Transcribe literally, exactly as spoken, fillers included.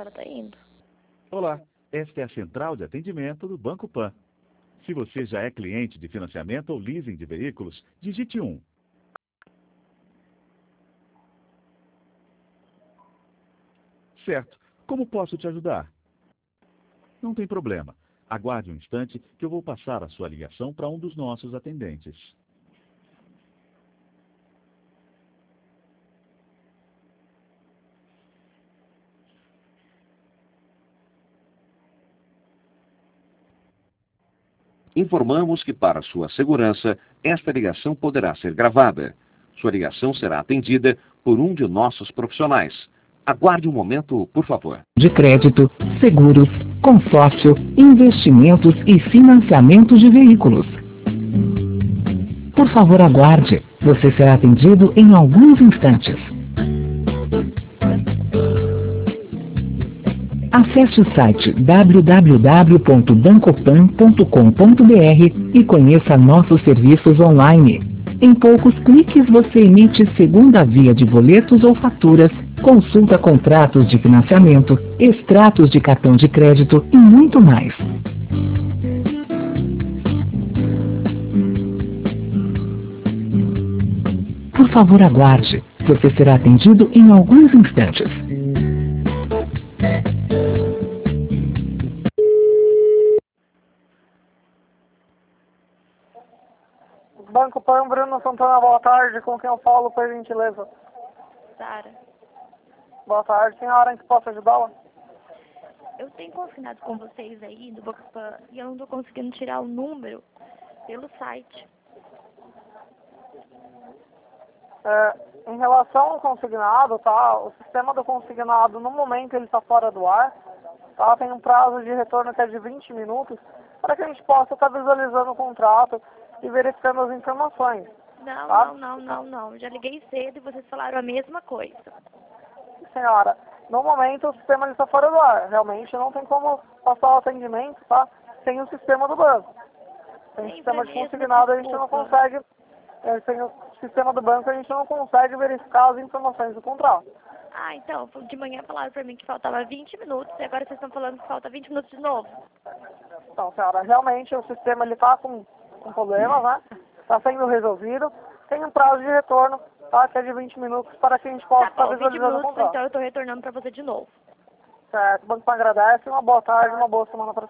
senhora está indo? Olá, esta é a central de atendimento do Banco Pan. Se você já é cliente de financiamento ou leasing de veículos, digite um. Certo. Como posso te ajudar? Não tem problema. Aguarde um instante que eu vou passar a sua ligação para um dos nossos atendentes. Informamos que, para sua segurança, esta ligação poderá ser gravada. Sua ligação será atendida por um de nossos profissionais. Aguarde um momento, por favor. De crédito, seguros, consórcio, investimentos e financiamento de veículos. Por favor, aguarde. Você será atendido em alguns instantes. Acesse o site w w w ponto bancopan ponto com ponto b r e conheça nossos serviços online. Em poucos cliques você emite segunda via de boletos ou faturas, consulta contratos de financiamento, extratos de cartão de crédito e muito mais. Por favor, aguarde. Você será atendido em alguns instantes. Banco Pan, Bruno Santana, boa tarde. Com quem eu falo, por gentileza? Sara, Boa tarde, senhora, em que posso ajudá-la? eu tenho consignado com vocês aí do Banco Pan e eu não estou conseguindo tirar o número pelo site. É, em relação ao consignado, tá? O sistema do consignado, no momento, ele está fora do ar, tá? Tem um prazo de retorno que é de vinte minutos, para que a gente possa estar visualizando o contrato e verificando as informações. Não, Tá? não, não, não, não. Já liguei cedo e vocês falaram a mesma coisa. Senhora, no momento o sistema ele está fora do ar. Realmente não tem como passar o atendimento, tá? Sem o sistema do banco. Sem o Sempre sistema de mesmo, consignado a gente não desculpa. consegue, é, sem o sistema do banco a gente não consegue verificar as informações do contrato. Ah, então, de manhã falaram pra mim que faltava vinte minutos e agora vocês estão falando que falta vinte minutos de novo. Então, senhora, realmente o sistema ele está com, com problemas, né? Está sendo resolvido. Tem um prazo de retorno, tá? Que é de vinte minutos para que a gente possa Tá estar bom, vinte visualizando o minutos, contrato. então eu tô retornando pra você de novo. Certo, o banco agradece. Uma boa tarde, uma boa semana para